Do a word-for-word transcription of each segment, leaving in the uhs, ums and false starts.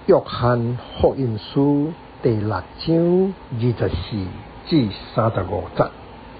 约翰福音书第六章二十四至三十五节。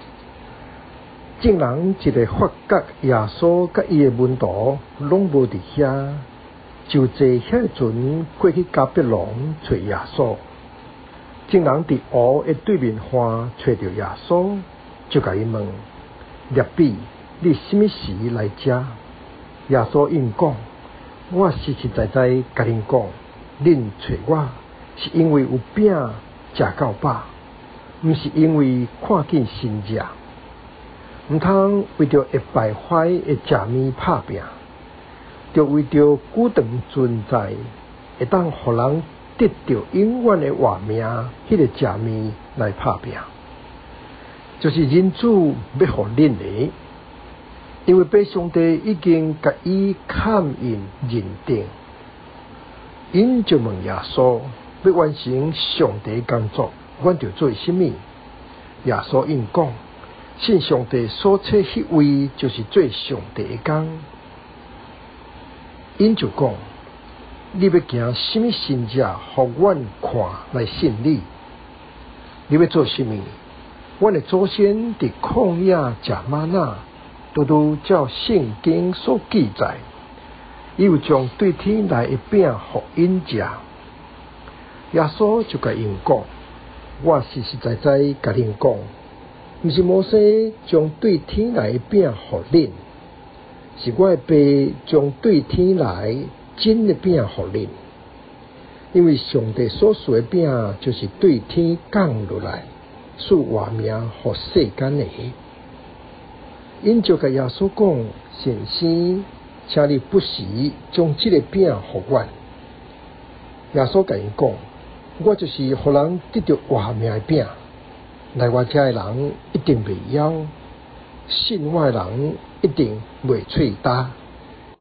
众人一个发觉耶稣甲伊的门徒拢无伫遐，就坐遐船过去迦百农找耶稣。众人伫湖的对面岸找到耶稣，就甲伊问：rabbi，你什么时来遮？耶稣应讲：我实实在在甲恁讲，恁找我是因为有饼食到饱，毋是因为看见新食。毋通为着会败坏的食物拍拼，就为着久长存在，会当互人得到永远的活命，迄、那个食物来拍拼，就是人子要互恁的。因为被上帝已经甲伊看印认定，因就问耶稣要完成上帝的工作，阮着做什么？耶稣应讲：信上帝所册迄位，就是做上帝的工。因就讲：你要行什么新者，互阮看来信你？你要做什么？阮的祖先伫旷野食吗哪，拄拄照圣经所记载，伊有将对天来的饼互因食。耶稣就甲因讲：我实实在在甲恁讲，毋是摩西将对天来的饼互恁，是我的爸将对天来真的饼互恁。因为上帝所赐的饼，就是对天降落来，赐活命互世间的。因就甲耶稣讲：先生，请你不时将这个饼互阮。耶稣甲因讲：我就是互人得到活命的饼，来我遮的人一定袂枵，信我的人一定袂喙焦。